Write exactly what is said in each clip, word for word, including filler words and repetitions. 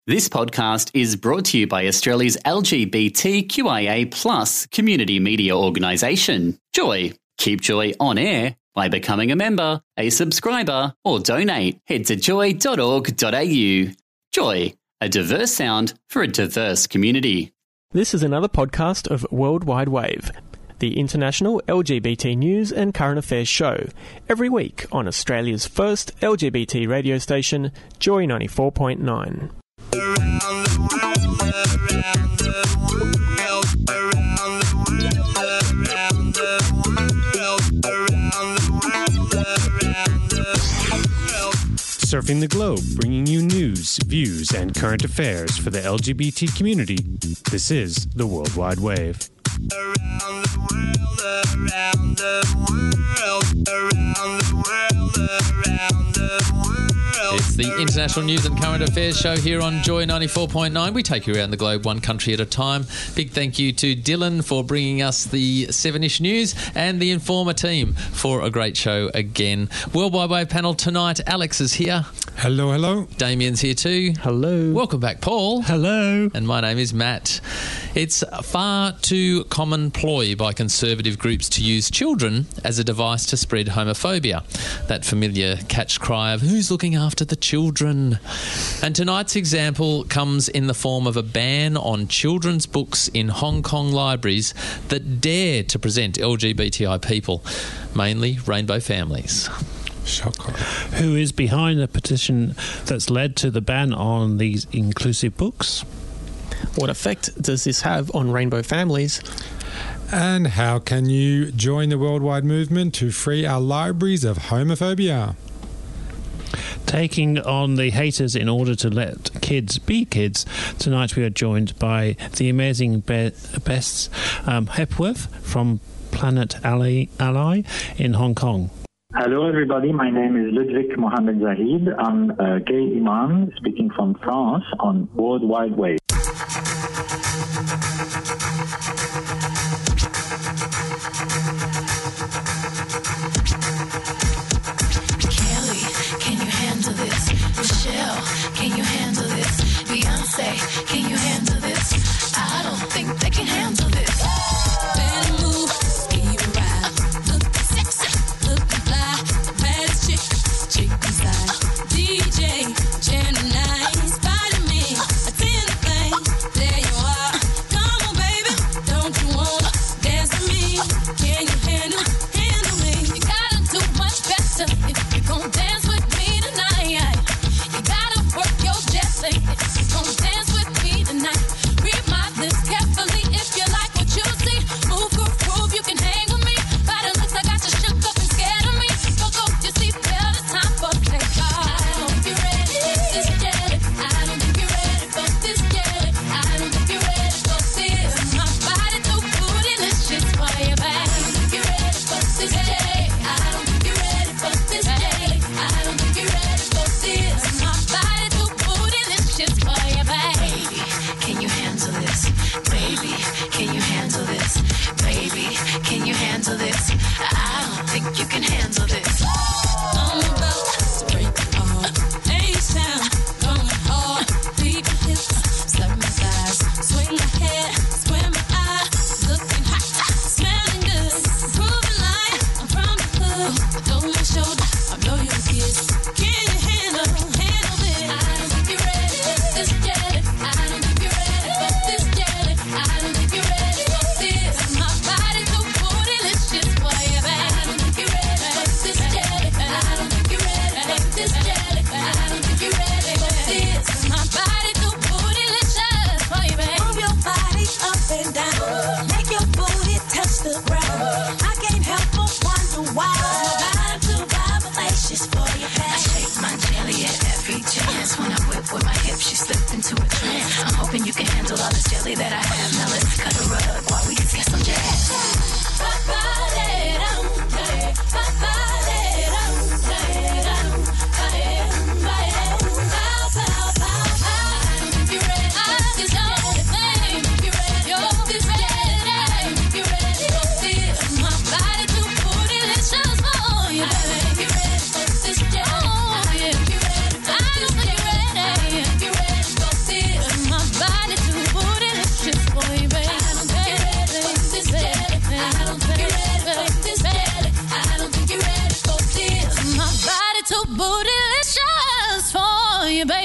This podcast is brought to you by Australia's L G B T Q I A plus community media organisation, Joy. Keep Joy on air by becoming a member, a subscriber, or donate. Head to joy dot org dot a u. Joy, a diverse sound for a diverse community. This is another podcast of World Wide Wave, the international L G B T news and current affairs show, every week on Australia's first L G B T radio station, Joy ninety-four point nine. Around the world, around the world, around the world, around the world, around the world, around the world. Surfing the globe, bringing you news, views, and current affairs for the L G B T community. This is the World Wide Wave. Around the world, around the world, around the world, around the world. It's the international news and current affairs show here on Joy ninety-four point nine. We take you around the globe, one country at a time. Big thank you to Dylan for bringing us the seven-ish news and the Informer team for a great show again. World Wide Wave panel tonight. Alex is here. Hello, hello. Damien's here too. Hello. Welcome back, Paul. Hello. And my name is Matt. It's far too common ploy by conservative groups to use children as a device to spread homophobia. That familiar catch cry of who's looking after the children. And tonight's example comes in the form of a ban on children's books in Hong Kong libraries that dare to present L G B T I people, mainly rainbow families. Shocker. Who is behind the petition that's led to the ban on these inclusive books? What effect does this have on rainbow families? And how can you join the worldwide movement to free our libraries of homophobia? Taking on the haters in order to let kids be kids. Tonight we are joined by the amazing Be- Bess um, Hepworth from Planet Ally, Ally in Hong Kong. Hello everybody, my name is Ludwig Mohamed Zahid. I'm a gay imam speaking from France on World Wide Wave. Can you handle this? Beyonce, can you handle this? I don't think they can handle this. Better move, speed ride. Look sexy, look fly. Baddest chick, chick inside. D J, Gemini, inspire me. Attend the thing, there you are. Come on, baby, don't you wanna dance with me? Can you handle, handle me? You gotta do much better if you're gonna dance with me tonight. You gotta work your jet lag. Come dance with me tonight. Read my lips carefully if you like what you see. Move, groove, groove, you can hang with me. By the looks, I got you shook up and scared of me. Go, go, you see, well, it's time for takeoff. I don't think you're ready for this jelly. I don't think you're ready for this jelly. I don't think you're ready for this. My body too bootylicious for your back. I don't think you're ready for this jelly. I don't think you're ready for this jelly. I don't think you're ready for this. My body too bootylicious for your back. Baby, can you handle this? Baby, can you handle this? Baby, can you handle this? I don't think you can handle this. I'm about to break it all. A-sound, going hard. Beat the hips, slap my thighs. Swing my hair, square my eyes. Looking hot, smelling good. Proving like I'm from the hood. Over my shoulder, I know you're a kid. Can you handle, handle this? I don't think you're ready for this jelly. I don't think you're ready for this jelly. I don't think you're ready for this. My body too bootylicious for your back. I don't think you're ready for this jelly. I don't think you're ready for this jelly. I don't think you're ready for this. My body too bootylicious for your back. Move your body up and down. Make your booty touch the ground. I can't help but wonder why. My body too vibratous for your back. I shake my jelly at every chance. When I whip with my hips, she slip into a trance. I'm hoping you can handle all this jelly that I have. Now let's cut a rug while we just get some jazz.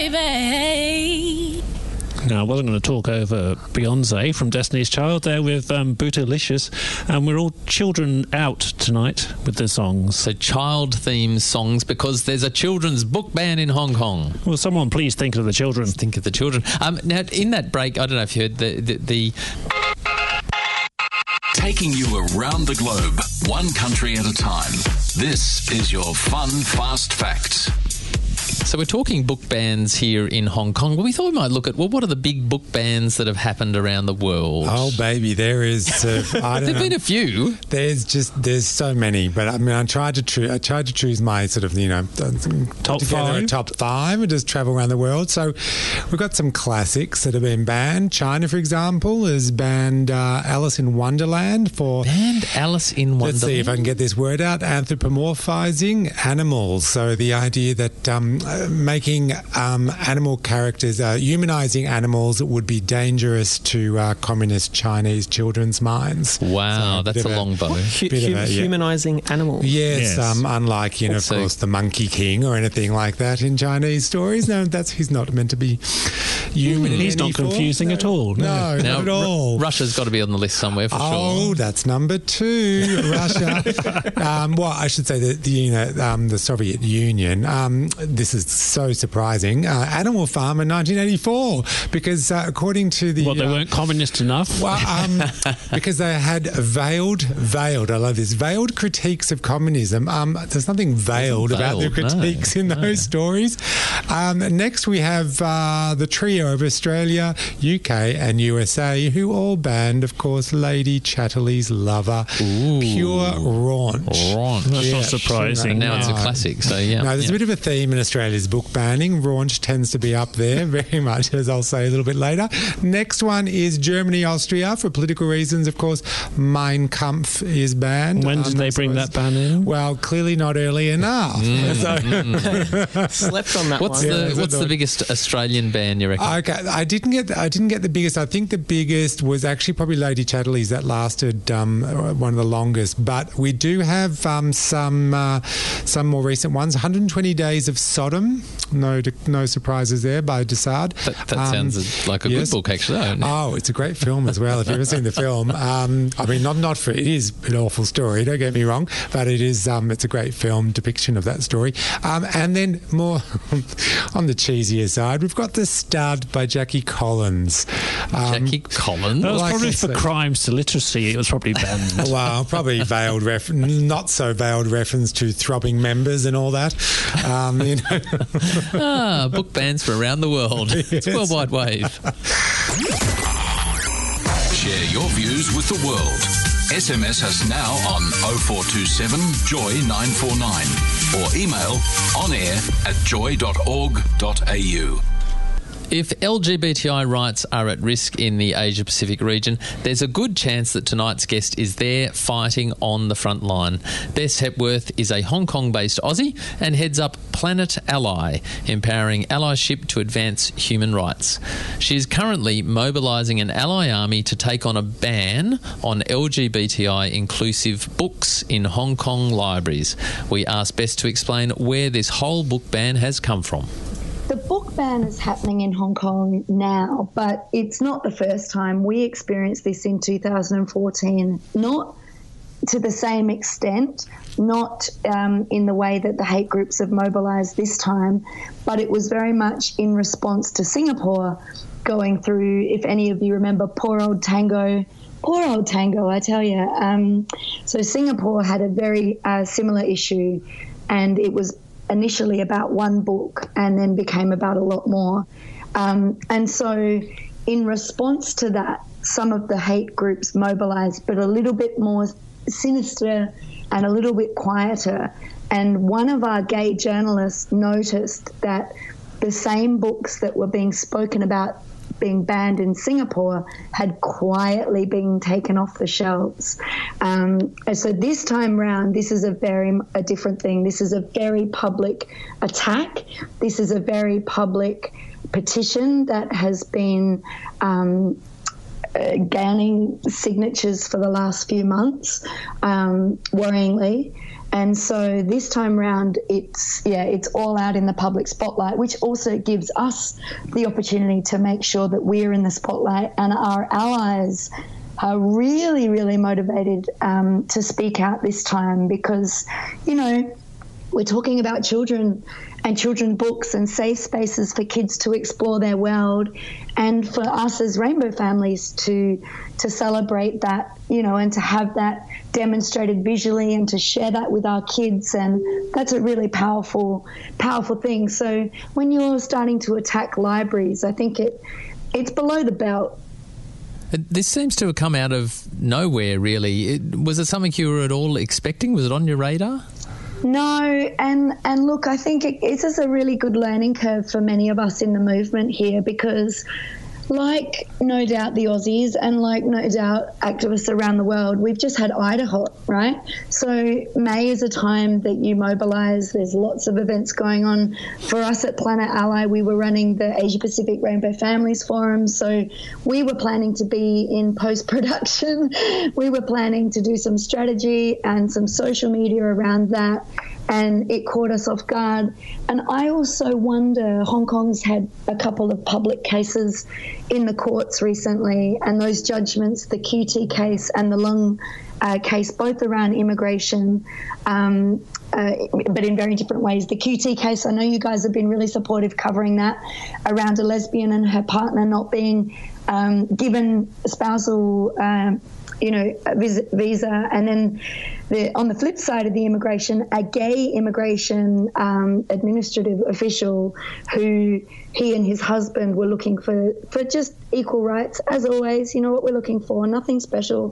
baby. No, I wasn't going to talk over Beyonce from Destiny's Child there with um, Bootylicious. And we're all children out tonight with the songs. So child-themed songs, because there's a children's book ban in Hong Kong. Will someone please think of the children? Think of the children. Um, now, in that break, I don't know if you heard the... the, the Taking you around the globe, one country at a time. This is your Fun Fast Facts. So we're talking book bans here in Hong Kong. Well, we thought we might look at, well, what are the big book bans that have happened around the world? Oh, baby, there is. Uh, I don't There've know. been a few. There's just there's so many, but I mean, I tried to choose. I tried to choose my sort of you know Top together five? a top five and just travel around the world. So we've got some classics that have been banned. China, for example, has banned uh, Alice in Wonderland for Banned Alice in Wonderland. Let's see if I can get this word out. Anthropomorphizing animals. So the idea that um, uh, making um, animal characters, uh, humanizing animals would be dangerous to uh, communist Chinese children's minds. Wow, So, that's bit a of long bow. Hu- Bit of hu- a- yeah. Humanising animals. Yes, Yes. Um, unlike, you know, of So- course, the Monkey King or anything like that in Chinese stories. No, that's he's not meant to be human in He's any not form. confusing No. at all, no. No, Now, not at Ru- all. Russia's got to be on the list somewhere for Oh, sure. that's number two, Russia. um, well, I should say that the, you know, um, the Soviet Union. Um, this is so surprising. Uh, Animal Farm in nineteen eighty-four, because uh, according to the Well, they uh, weren't communist enough. well, um, because they had veiled, veiled. I love this veiled critiques of communism. Um, there's nothing veiled about the veiled, no, critiques in those no. stories. Um, next, we have uh, the trio of Australia, U K, and U S A, who all banned, of course, Lady Chatterley's Lover, Pure Raunch. Raunch. That's Yeah, not surprising. And now it's a No. classic, so yeah. No, there's yeah. a bit of a theme in Australia's book banning. Raunch tends to be up there very much, as I'll say a little bit later. Next one is Germany, Austria. For political reasons, of course, Mein Kampf is banned. When did Um, they so bring it's- that ban in? Well, clearly not early enough. So- Slept on that What's one. Yeah, the that's what's a the thought. biggest Australian band you reckon? Okay, I didn't get I didn't get the biggest. I think the biggest was actually probably Lady Chatterley's. That lasted um, one of the longest. But we do have um, some uh, some more recent ones. one hundred twenty Days of Sodom. No no surprises there by Dessard. that that Um, sounds like a yes. good book, actually. Oh, no. Oh, it's a great film as well. If you've ever seen the film, um, I mean, not not for it is an awful story. Don't get me wrong, but it is. Um, it's a great film depiction of that story. Um, and then more on the cheesier side, we've got The Stud by Jackie Collins. Um, Jackie Collins. That was like probably I for said- crimes to literacy. It was probably banned. Well, probably veiled ref- not so veiled reference to throbbing members and all that. Um, you know. Ah, book bans for around the world. It's World Wide Wave. Share your views with the world. S M S us now on oh four two seven joy nine four nine or email on air at joy dot org dot a u. If L G B T I rights are at risk in the Asia Pacific region, there's a good chance that tonight's guest is there fighting on the front line. Bess Hepworth is a Hong Kong-based Aussie and heads up Planet Ally, empowering allyship to advance human rights. She is currently mobilising an ally army to take on a ban on L G B T I-inclusive books in Hong Kong libraries. We asked Bess to explain where this whole book ban has come from. The book ban is happening in Hong Kong now, but it's not the first time. We experienced this in two thousand fourteen, not to the same extent, not um, in the way that the hate groups have mobilised this time, but it was very much in response to Singapore going through, if any of you remember, poor old Tango, poor old Tango, I tell you. Um, so Singapore had a very uh, similar issue, and it was initially about one book and then became about a lot more. Um, and so in response to that, some of the hate groups mobilised, but a little bit more sinister and a little bit quieter. And one of our gay journalists noticed that the same books that were being spoken about being banned in Singapore had quietly been taken off the shelves. Um, and so this time round, this is a very a different thing. This is a very public attack. This is a very public petition that has been um, uh, gaining signatures for the last few months, um, worryingly. And so this time round, it's yeah, it's all out in the public spotlight, which also gives us the opportunity to make sure that we're in the spotlight and our allies are really, really motivated um, to speak out this time because, you know, we're talking about children and children's books and safe spaces for kids to explore their world, and for us as rainbow families to to celebrate that, you know, and to have that demonstrated visually and to share that with our kids. And that's a really powerful, powerful thing. So when you're starting to attack libraries, I think it it's below the belt. This seems to have come out of nowhere, really. It, was it something you were at all expecting? Was it on your radar? No, and and look, I think it, it's just a really good learning curve for many of us in the movement here because, like no doubt the Aussies and like no doubt activists around the world, we've just had Idaho, right? So May is a time that you mobilise. There's lots of events going on. For us at Planet Ally, we were running the Asia Pacific Rainbow Families Forum, so we were planning to be in post-production. We were planning to do some strategy and some social media around that, and it caught us off guard. And I also wonder, Hong Kong's had a couple of public cases in the courts recently, and those judgments, the Q T case and the Lung uh, case, both around immigration, um, uh, but in very different ways. The Q T case, I know you guys have been really supportive covering that, around a lesbian and her partner not being um, given spousal um, you know, visa, visa. And then the, on the flip side of the immigration, a gay immigration um, administrative official who he and his husband were looking for, for just equal rights, as always, you know what we're looking for, nothing special,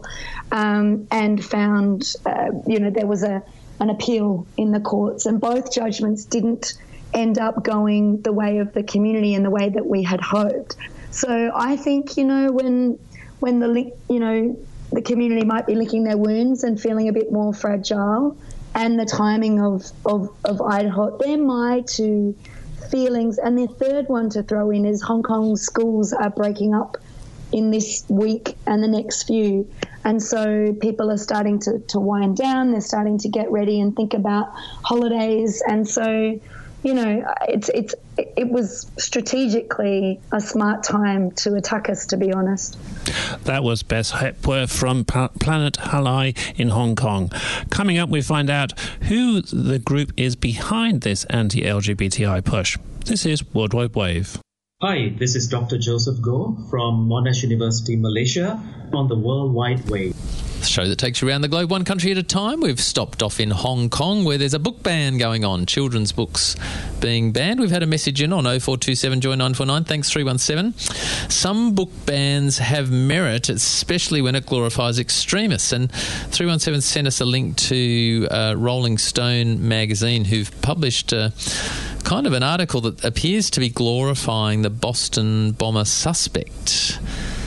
um, and found, uh, you know, there was a an appeal in the courts, and both judgments didn't end up going the way of the community and the way that we had hoped. So I think, you know, when when the, you know, the community might be licking their wounds and feeling a bit more fragile, and the timing of, of, of Idaho, they're my two feelings. And the third one to throw in is Hong Kong schools are breaking up in this week and the next few. And so people are starting to, to wind down, they're starting to get ready and think about holidays. And so, you know, it's it's it was strategically a smart time to attack us, to be honest. That was Bess Hepworth from pa- Planet Ally in Hong Kong. Coming up, we find out who the group is behind this anti-L G B T I push. This is World Wide Wave. Hi, this is Doctor Joseph Goh from Monash University, Malaysia, on the World Wide Wave. The show that takes you around the globe one country at a time. We've stopped off in Hong Kong where there's a book ban going on, children's books being banned. We've had a message in on oh four two seven joy nine four nine. Thanks, three one seven. Some book bans have merit, especially when it glorifies extremists. And three one seven sent us a link to uh, Rolling Stone magazine, who've published uh, kind of an article that appears to be glorifying the Boston bomber suspect.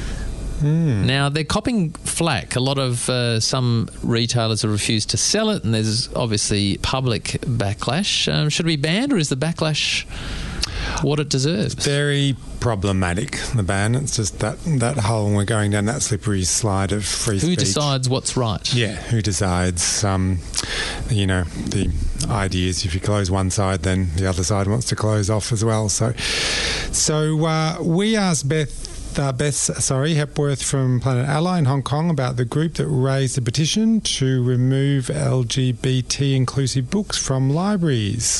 Mm. Now, they're copping flack. A lot of uh, some retailers have refused to sell it, and there's obviously public backlash. Um, should it be banned, or is the backlash what it deserves? It's very problematic, the ban. It's just that, that whole, we're going down that slippery slide of free who speech. Who decides what's right? Yeah, who decides? Um, you know, the idea is if you close one side, then the other side wants to close off as well. So, so uh, we asked Beth Uh, Bess, sorry, Hepworth from Planet Ally in Hong Kong about the group that raised a petition to remove L G B T inclusive books from libraries.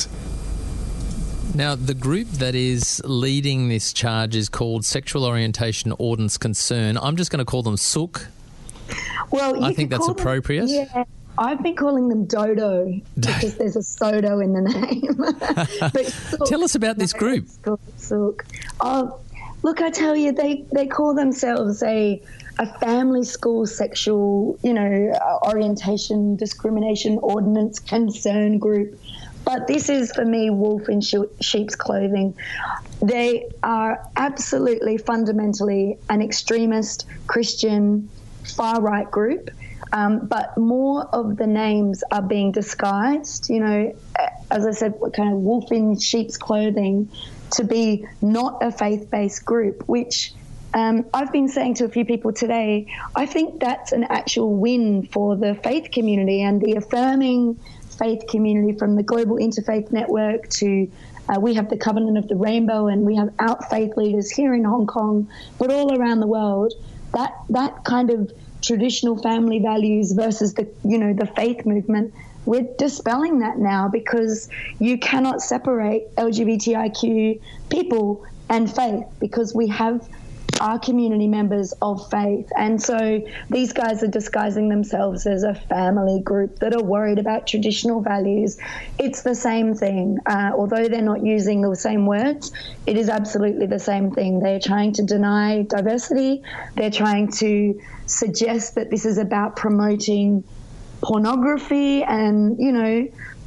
Now, the group that is leading this charge is called Sexual Orientation Ordnance Concern. I'm just going to call them S O C. Well, you I think that's them, appropriate. Yeah. I've been calling them Dodo because there's a sodo in the name. But S O C, tell us about this group. It's called S O C. Oh, look, I tell you, they, they call themselves a a family school sexual, you know, uh, orientation discrimination ordinance concern group. But this is, for me, wolf in sheep's clothing. They are absolutely fundamentally an extremist Christian far-right group, um, but more of the names are being disguised, you know, as I said, kind of wolf in sheep's clothing, to be not a faith-based group, which um, I've been saying to a few people today, I think that's an actual win for the faith community and the affirming faith community, from the Global Interfaith Network to uh, we have the Covenant of the Rainbow, and we have out faith leaders here in Hong Kong, but all around the world. That that kind of traditional family values versus the you know the faith movement, we're dispelling that now, because you cannot separate L G B T I Q people and faith, because we have our community members of faith. And so these guys are disguising themselves as a family group that are worried about traditional values. It's the same thing. Uh, although they're not using the same words, it is absolutely the same thing. They're trying to deny diversity. They're trying to suggest that this is about promoting pornography, and, you know,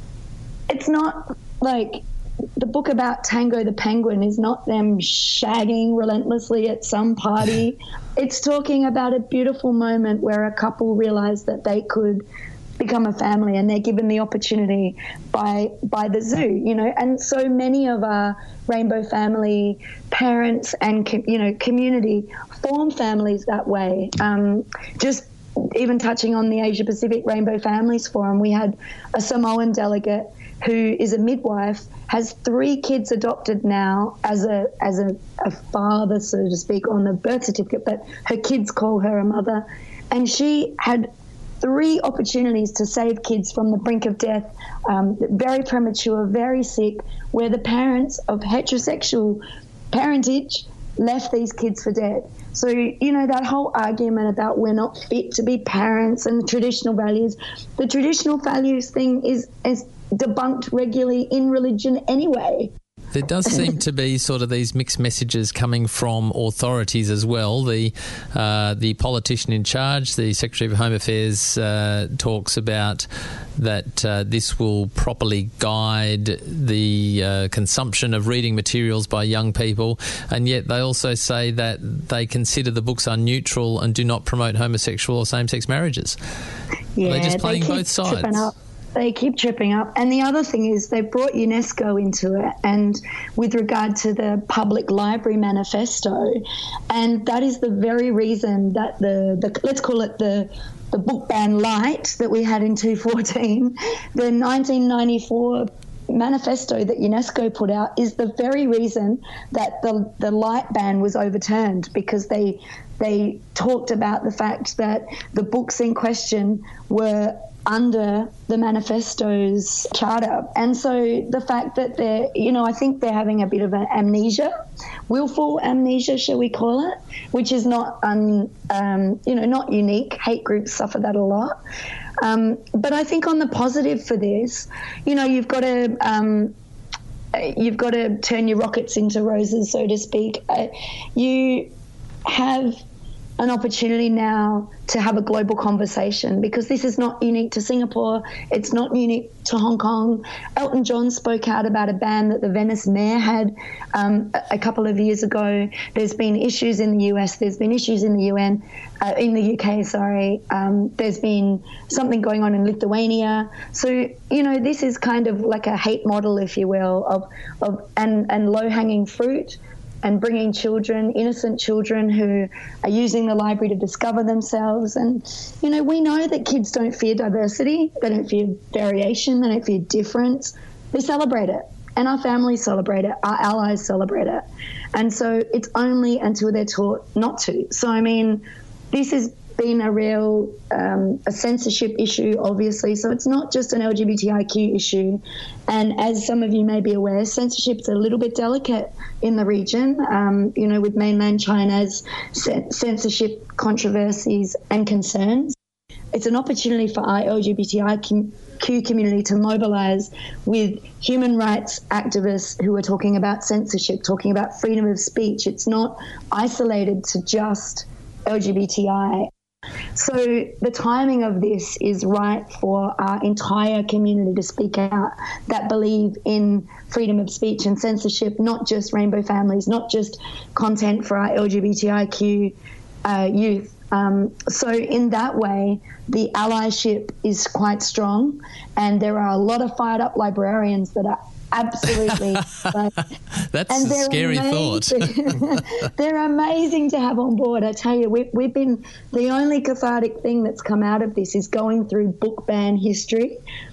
it's not like the book about Tango the Penguin is not them shagging relentlessly at some party. It's talking about a beautiful moment where a couple realize that they could become a family, and they're given the opportunity by by the zoo, you know. And so many of our rainbow family parents and, you know, community form families that way. Um, just even touching on the Asia Pacific Rainbow Families Forum, we had a Samoan delegate who is a midwife, has three kids adopted now as a as a, a father, so to speak, on the birth certificate, but her kids call her a mother. And she had three opportunities to save kids from the brink of death, um, very premature, very sick, where the parents of heterosexual parentage left these kids for dead. So, you know, that whole argument about we're not fit to be parents and the traditional values, the traditional values thing is, is debunked regularly in religion anyway. There does seem to be sort of these mixed messages coming from authorities as well. The uh, the politician in charge, the Secretary of Home Affairs, uh, talks about that uh, this will properly guide the uh, consumption of reading materials by young people, and yet they also say that they consider the books are neutral and do not promote homosexual or same-sex marriages. Yeah, Are they just playing they keep both sides? tripping up. They keep tripping up. And the other thing is they brought UNESCO into it, and with regard to the Public Library Manifesto, and that is the very reason that the, the let's call it the the book ban light that we had in two fourteen, the nineteen ninety-four manifesto that UNESCO put out is the very reason that the the light ban was overturned, because they they talked about the fact that the books in question were under the manifesto's charter. And so the fact that they're, you know, I think they're having a bit of an amnesia, willful amnesia, shall we call it, which is not, un, um, you know, not unique. Hate groups suffer that a lot. Um, but I think on the positive for this, you know, you've got to, um, you've got to turn your rockets into roses, so to speak. Uh, you have an opportunity now to have a global conversation, because this is not unique to Singapore. It's not unique to Hong Kong. Elton John spoke out about a ban that the Venice mayor had um, a, a couple of years ago. There's been issues in the U S. There's been issues in the U N, uh, in the U K, sorry. Um, there's been something going on in Lithuania. So, you know, this is kind of like a hate model, if you will, of, of and, and low-hanging fruit, and bringing children, innocent children who are using the library to discover themselves. And, you know, we know that kids don't fear diversity. They don't fear variation. They don't fear difference. They celebrate it. And our families celebrate it. Our allies celebrate it. And so it's only until they're taught not to. So, I mean, this has been a real um, a censorship issue, obviously. So it's not just an L G B T I Q issue. And as some of you may be aware, censorship's a little bit delicate in the region, um, you know, with mainland China's censorship controversies and concerns. It's an opportunity for our L G B T I Q community to mobilise with human rights activists who are talking about censorship, talking about freedom of speech. It's not isolated to just L G B T I. So the timing of this is right for our entire community to speak out that believe in freedom of speech and censorship, not just rainbow families, not just content for our L G B T I Q uh, youth. Um, so in that way, the allyship is quite strong, and there are a lot of fired up librarians that are absolutely like, that's and a scary amazing. thought. They're amazing to have on board. I tell you, we, we've been the only cathartic thing that's come out of this is going through book ban history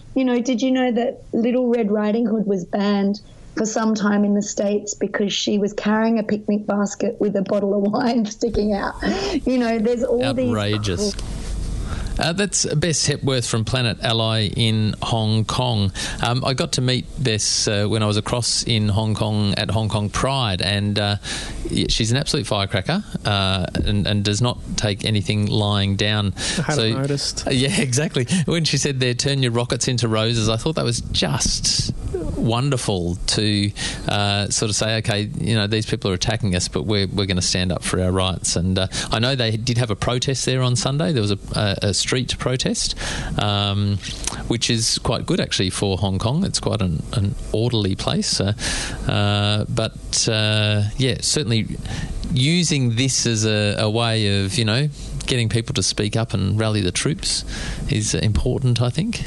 You know, did you know that Little Red Riding Hood was banned for some time in the States because she was carrying a picnic basket with a bottle of wine sticking out? You know, there's all Outrageous. these... Uh, that's Bess Hepworth from Planet Ally in Hong Kong. Um, I got to meet Bess uh, when I was across in Hong Kong at Hong Kong Pride, and uh, she's an absolute firecracker uh, and, and does not take anything lying down. I hadn't so, noticed. Uh, yeah, exactly. When she said there, turn your rockets into roses, I thought that was just wonderful to uh, sort of say, okay, you know, these people are attacking us, but we're, we're going to stand up for our rights. And uh, I know they did have a protest there on Sunday. There was a, a, a street protest, um, which is quite good actually for Hong Kong. It's quite an, an orderly place. Uh, uh, but uh, yeah, certainly using this as a, a way of, you know, getting people to speak up and rally the troops is important, I think.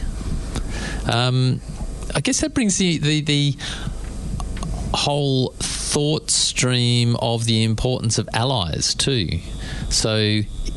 Um, I guess that brings the, the, the whole thought stream of the importance of allies too. So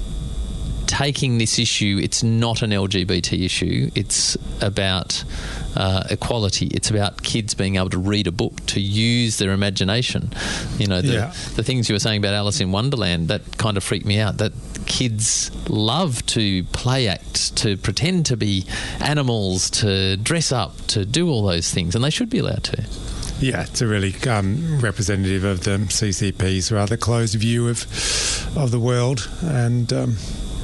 taking this issue, it's not an L G B T issue. It's about uh, equality. It's about kids being able to read a book, to use their imagination. You know, the, Yeah. the things you were saying about Alice in Wonderland, that kind of freaked me out, that kids love to play act, to pretend to be animals, to dress up, to do all those things, and they should be allowed to. Yeah, it's a really um, representative of the C C P's rather closed view of of the world, and um,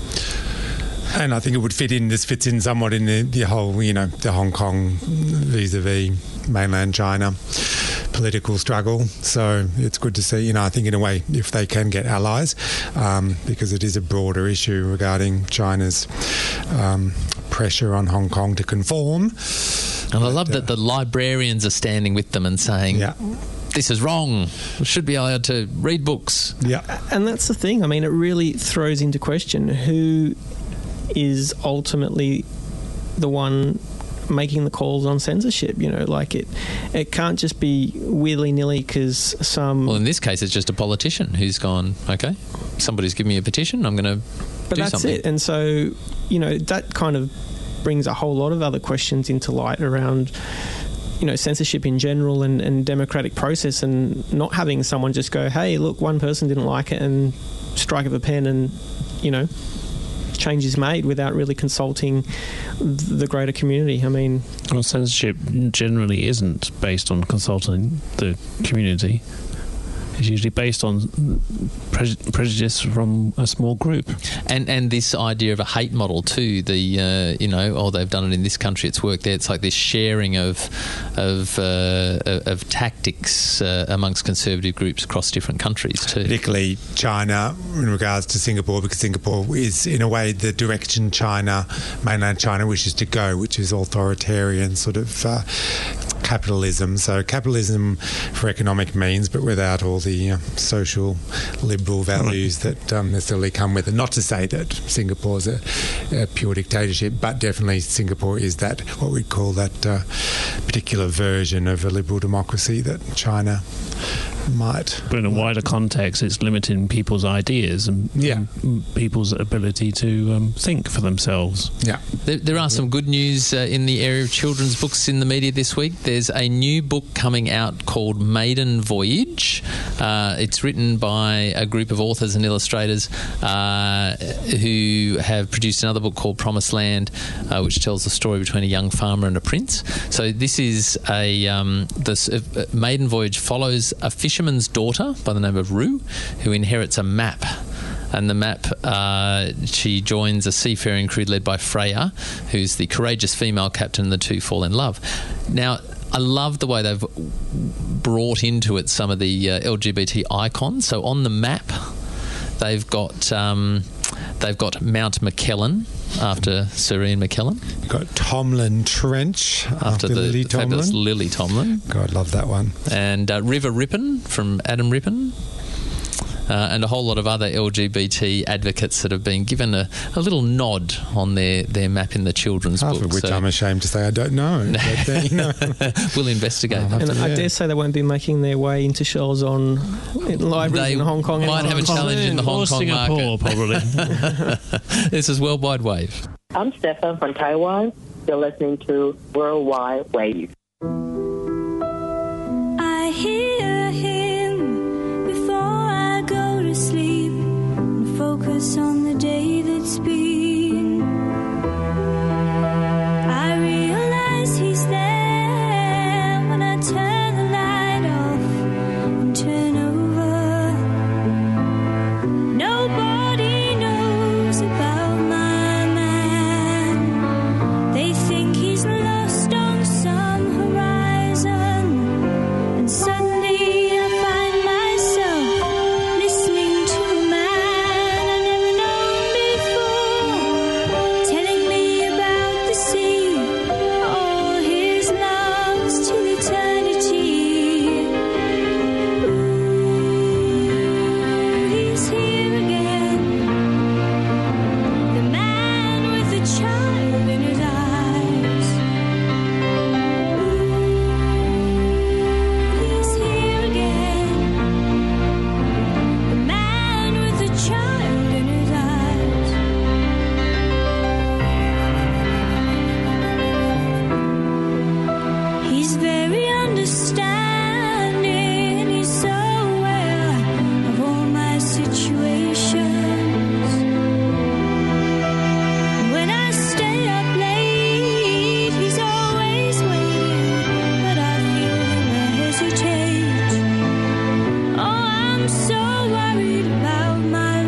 and I think it would fit in. This fits in somewhat in the, the whole, you know, the Hong Kong vis-a-vis mainland China political struggle. So it's good to see, you know, I think in a way, if they can get allies, um, because it is a broader issue regarding China's um, pressure on Hong Kong to conform. And I love that the librarians are standing with them and saying, Yeah. this is wrong. We should be allowed to read books. Yeah. And that's the thing. I mean, it really throws into question who is ultimately the one making the calls on censorship. You know, like it it can't just be willy-nilly because some... Well, in this case, it's just a politician who's gone, okay, somebody's given me a petition, I'm going to But do that's something. it. And so, you know, that kind of brings a whole lot of other questions into light around, you know, censorship in general and, and democratic process, and not having someone just go, hey, look, one person didn't like it, and strike of a pen and, you know, change is made without really consulting the greater community. I mean... Well, censorship generally isn't based on consulting the community. It's usually based on pre- prejudice from a small group. And and this idea of a hate model too, the, uh, you know, oh, they've done it in this country, it's worked there. It's like this sharing of of uh, of tactics uh, amongst conservative groups across different countries too. Particularly China in regards to Singapore, because Singapore is in a way the direction China, mainland China, wishes to go, which is authoritarian sort of uh, capitalism. So capitalism for economic means, but without all the uh, social liberal values that um, necessarily come with it. Not to say that Singapore's a, a pure dictatorship, but definitely Singapore is that, what we'd call that uh, particular version of a liberal democracy that China might. But in a wider context, it's limiting people's ideas and, Yeah. and people's ability to um, think for themselves. Yeah. There, there are some good news uh, in the area of children's books in the media this week. There's a new book coming out called Maiden Voyage. Uh, it's written by a group of authors and illustrators uh, who have produced another book called Promised Land, uh, which tells the story between a young farmer and a prince. So this is a um, this uh, Maiden Voyage follows a fisherman's daughter by the name of Rue, who inherits a map. And the map, uh, she joins a seafaring crew led by Freya, who's the courageous female captain, and the two fall in love. Now, I love the way they've brought into it some of the uh, L G B T icons. So on the map, they've got um, they've got Mount McKellen after Sir Ian McKellen. You've got Tomlin Trench after, After the Lily fabulous Tomlin. Lily Tomlin. God, love that one. And uh, River Ripon from Adam Ripon. Uh, and a whole lot of other L G B T advocates that have been given a, a little nod on their, their map in the children's Half book. of which So I'm ashamed to say I don't know. But, uh, you know. we'll investigate. I'll have And to- I yeah. dare say they won't be making their way into shelves on in libraries They in Hong Kong. might have a anytime challenge in the Hong or Kong Singapore, market. probably. This is Worldwide Wave. I'm Stefan from Taiwan. You're listening to Worldwide Wave. I hear him before I go to sleep and focus on the day that's been. I realize he's there when I turn the light off and turn over. Nobody knows about my man. They think he's lost on some horizon. And suddenly I find myself listening to a man I never known before, telling me about the sea, all his loves till eternity. Ooh, he's here again, the man with the child in his eyes. He's here again, the man with the child in his eyes. He's very understanding, he's so aware of all my situations. When I stay up late, he's always waiting, but I feel him hesitate. Oh, I'm so worried about my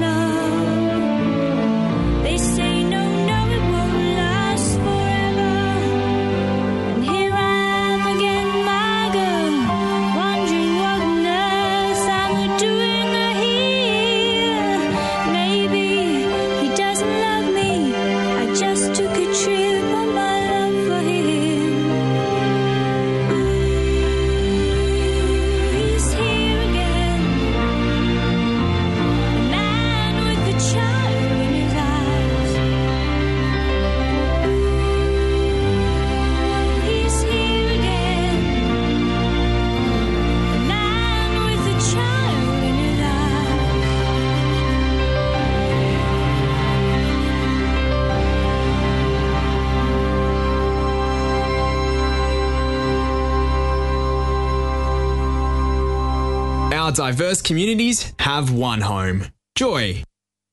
love. They say no, no, it won't last forever. And here I am again, my girl, wondering what on earth I'm doing here. Maybe he doesn't love me. I just took a trip on my love for him. He's here again, the man with the child in his eyes. He's here again, the man with the child in his eyes. Our diverse communities have one home. Joy.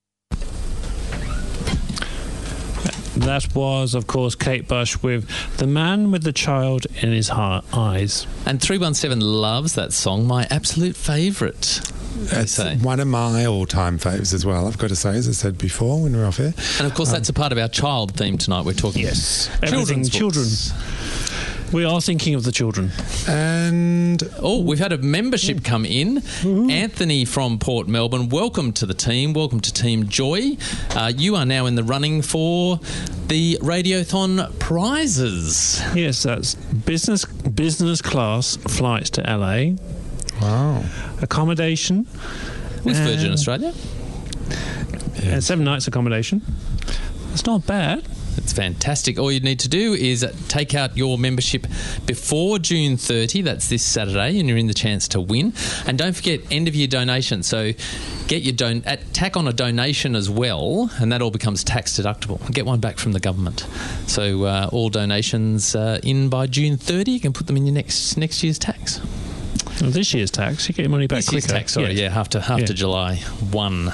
That was, of course, Kate Bush with The Man with the Child in His heart, Eyes. And three one seven loves that song, my absolute favourite. It's one of my all-time faves as well, I've got to say, as I said before when we were off air. And of course, Um, that's a part of our child theme tonight. We're talking Yes. children's Everything children. books. We are thinking of the children. And oh, we've had a membership come in. Anthony from Port Melbourne, welcome to the team. Welcome to Team Joy. Uh, you are now in the running for the Radiothon prizes. Yes, that's business business class flights to L A. Wow. Accommodation. With Virgin and- Australia. and seven nights accommodation. It's not bad. It's fantastic. All you need to do is take out your membership before June thirtieth. That's this Saturday, and you're in the chance to win. And don't forget, end of year donation. So get your don- at, tack on a donation as well, and that all becomes tax deductible. Get one back from the government. So uh, all donations uh, in by June thirtieth, you can put them in your next next year's tax. Well, this year's tax, you get your money back This year's quicker. tax, sorry, yeah, after after Yeah. July first.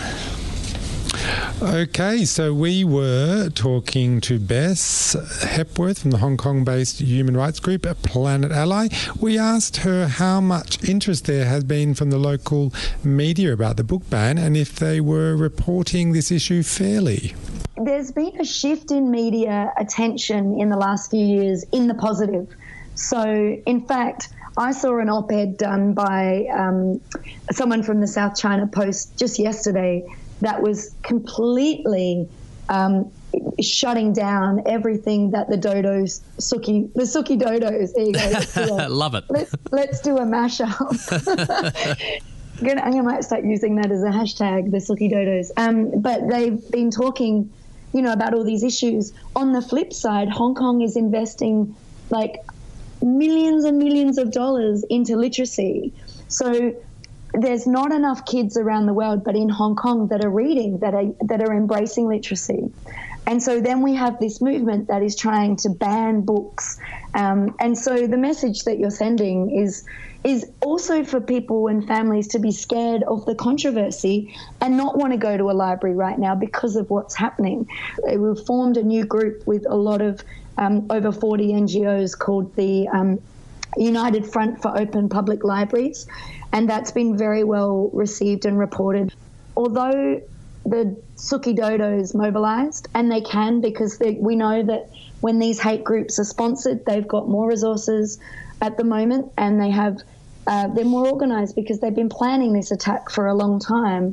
Okay, so we were talking to Bess Hepworth from the Hong Kong-based human rights group Planet Ally. We asked her how much interest there has been from the local media about the book ban and if they were reporting this issue fairly. There's been a shift in media attention in the last few years in the positive. So, in fact, I saw an op-ed done by um, someone from the South China Post just yesterday that was completely um, shutting down everything that the Dodos, Suki, the Suki Dodos, there you go. Let's do a, Love it. Let's, let's do a mashup. Gonna, I might start using that as a hashtag, the Suki Dodos. Um, but they've been talking, you know, about all these issues. On the flip side, Hong Kong is investing like millions and millions of dollars into literacy. So there's not enough kids around the world, but in Hong Kong, that are reading, that are that are embracing literacy. And so then we have this movement that is trying to ban books. Um, and so the message that you're sending is is also for people and families to be scared of the controversy and not want to go to a library right now because of what's happening. We've formed a new group with a lot of um, over forty N G Os called the um, United Front for Open Public Libraries, and that's been very well received and reported. Although the Suki Dodos mobilised, and they can, because they, we know that when these hate groups are sponsored, they've got more resources at the moment, and they have uh, they're more organised because they've been planning this attack for a long time.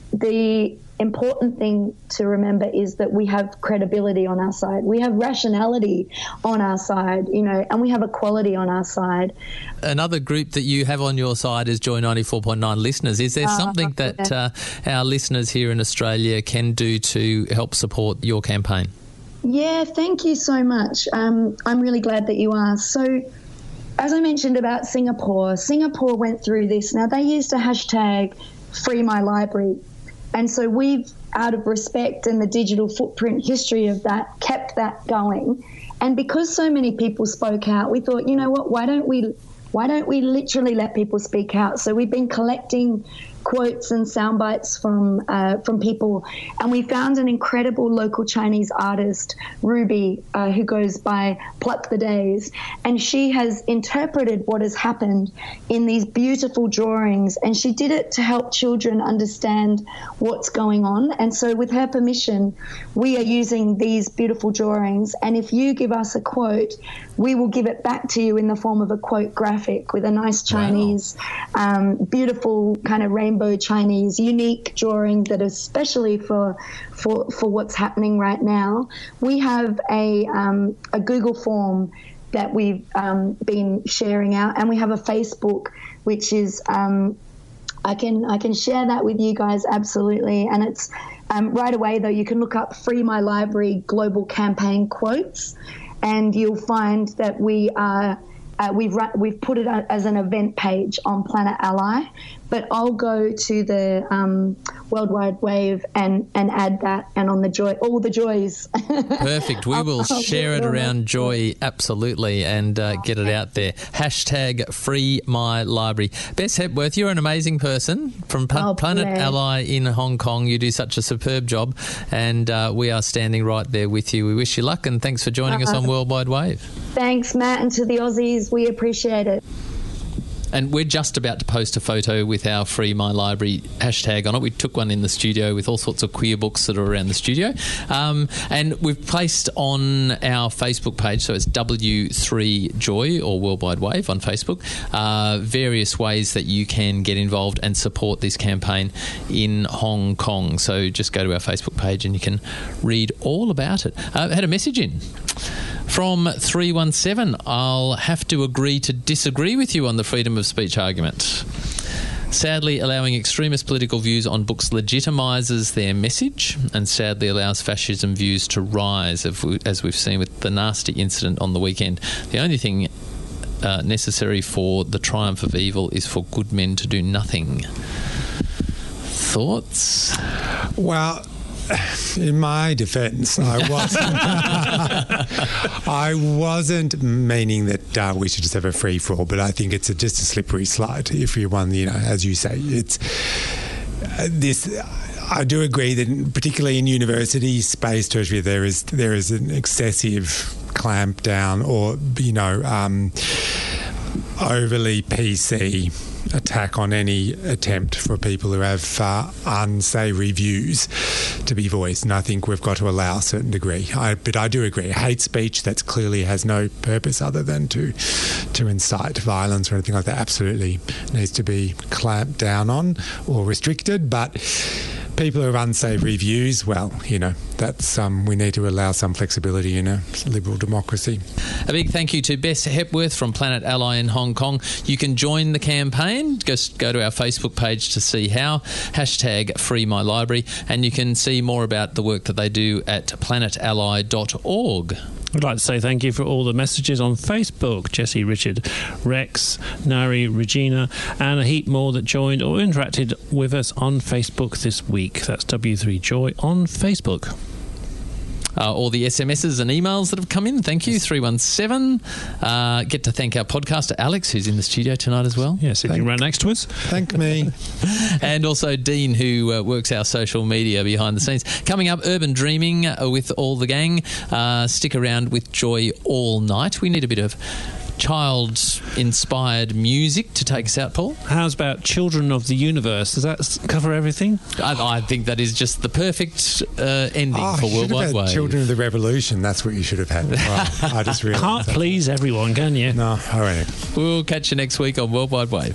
The important thing to remember is that we have credibility on our side. We have rationality on our side, you know, and we have equality on our side. Another group that you have on your side is Joy ninety-four point nine listeners. Is there Uh, something that uh, our listeners here in Australia can do to help support your campaign? Yeah, thank you so much. Um, I'm really glad that you asked. So, as I mentioned about Singapore, Singapore went through this. Now, they used a hashtag Free My Library. And so we've, out of respect and the digital footprint history of that, kept that going. And because so many people spoke out, we thought, you know what, why don't we why don't we literally let people speak out? So we've been collecting quotes and sound bites from uh, from people, and we found an incredible local Chinese artist, Ruby, uh, who goes by Pluck the Days, and she has interpreted what has happened in these beautiful drawings, and she did it to help children understand what's going on. And so with her permission, we are using these beautiful drawings, and if you give us a quote, we will give it back to you in the form of a quote graphic with a nice Chinese, wow. um, beautiful kind of rainbow Chinese unique drawing that is especially for for for what's happening right now. We have a um, a Google form that we've um, been sharing out, and we have a Facebook which is um, I can I can share that with you guys absolutely. And it's um, right away though, you can look up Free My Library Global Campaign Quotes, and you'll find that we are. Uh, we've run, we've put it as an event page on Planet Ally, but I'll go to the um, World Wide Wave and, and add that, and on the Joy, all the joys. Perfect. We will I'll, share I'll it around Joy, absolutely, and uh, get it out there. Hashtag Free My Library. Bess Hepworth, you're an amazing person from P- oh, Planet bless. Ally in Hong Kong. You do such a superb job, and uh, we are standing right there with you. We wish you luck, and thanks for joining uh, us on World Wide Wave. Thanks, Matt, and to the Aussies, we appreciate it. And we're just about to post a photo with our Free My Library hashtag on it. We took one in the studio with all sorts of queer books that are around the studio. Um, and we've placed on our Facebook page, so it's W three Joy or Worldwide Wave on Facebook, uh, various ways that you can get involved and support this campaign in Hong Kong. So just go to our Facebook page and you can read all about it. Uh, I had a message in from three one seven. I'll have to agree to disagree with you on the freedom of speech argument. Sadly, allowing extremist political views on books legitimises their message, and sadly allows fascism views to rise, as we've seen with the nasty incident on the weekend. The only thing uh, necessary for the triumph of evil is for good men to do nothing. Thoughts? Well, in my defence, I wasn't. I wasn't meaning that uh, we should just have a free for all, but I think it's a, just a slippery slide. If you want, you know, as you say, it's uh, this. I do agree that, particularly in university space, tertiary, there is there is an excessive clamp down, or you know, um, overly P C attack on any attempt for people who have uh, unsavoury views to be voiced, and I think we've got to allow a certain degree. I, but I do agree, hate speech that clearly has no purpose other than to to incite violence or anything like that absolutely needs to be clamped down on or restricted. But people who have unsavoury views, well, you know, that's um, we need to allow some flexibility in a liberal democracy. A big thank you to Bess Hepworth from Planet Ally in Hong Kong. You can join the campaign. Just go to our Facebook page to see how. Hashtag Free My Library. And you can see more about the work that they do at planet ally dot org. I'd like to say thank you for all the messages on Facebook. Jesse, Richard, Rex, Nari, Regina, and a heap more that joined or interacted with us on Facebook this week. That's W three Joy on Facebook. Uh, all the S M Ses and emails that have come in. Thank you, three one seven. Uh, get to thank our podcaster, Alex, who's in the studio tonight as well. Yeah, sitting right next to us. Thank me. And also Dean, who uh, works our social media behind the scenes. Coming up, Urban Dreaming uh, with all the gang. Uh, stick around with Joy all night. We need a bit of child-inspired music to take us out, Paul. How's about Children of the Universe? Does that s- cover everything? I, I think that is just the perfect uh, ending Oh, for you should have Worldwide had Wave. Children of the Revolution. That's what you should have had. Well, I just realised. Can't that. please everyone, can you? No, all right. We'll catch you next week on Worldwide Wave.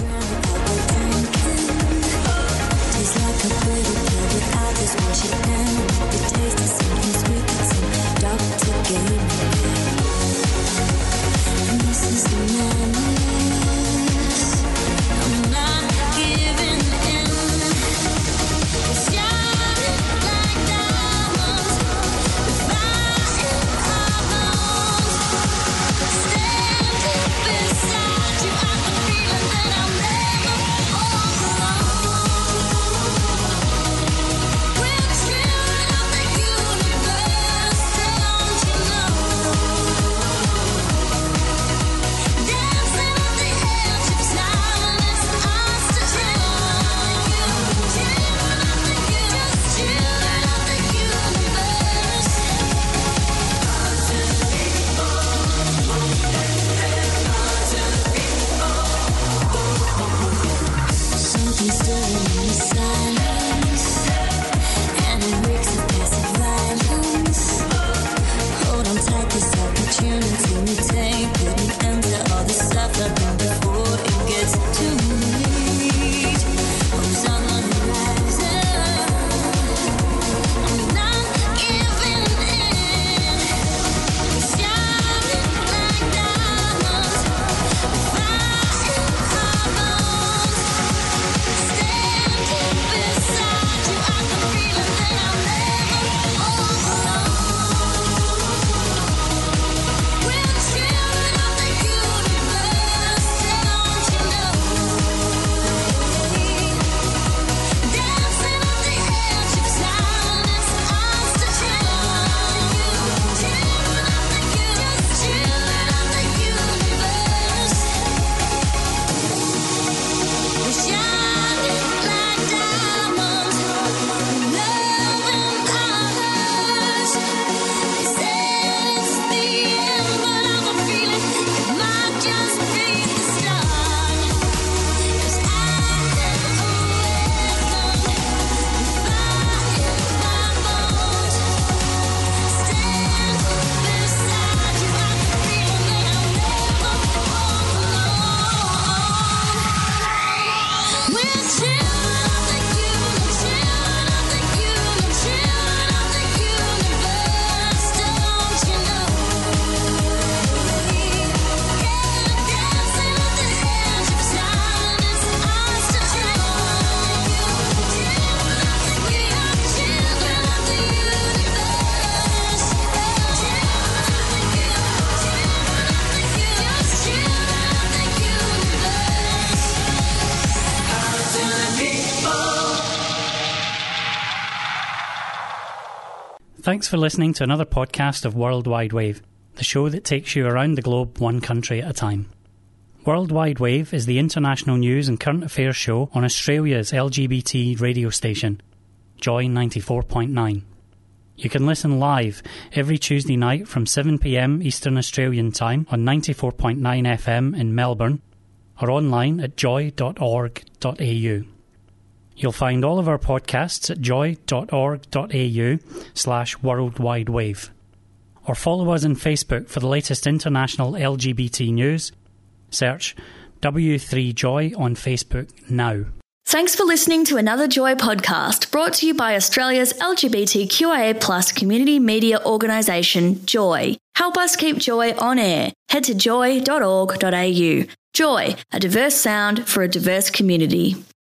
Thanks for listening to another podcast of Worldwide Wave, the show that takes you around the globe one country at a time. Worldwide Wave is the international news and current affairs show on Australia's L G B T radio station, Joy ninety-four point nine. You can listen live every Tuesday night from seven p m Eastern Australian Time on ninety-four point nine F M in Melbourne, or online at joy dot org dot a u. You'll find all of our podcasts at joy dot org dot a u slash worldwide wave. Or follow us on Facebook for the latest international L G B T news. Search W three Joy on Facebook now. Thanks for listening to another Joy podcast brought to you by Australia's L G B T Q I A plus community media organisation, Joy. Help us keep Joy on air. Head to joy dot org dot a u. Joy, a diverse sound for a diverse community.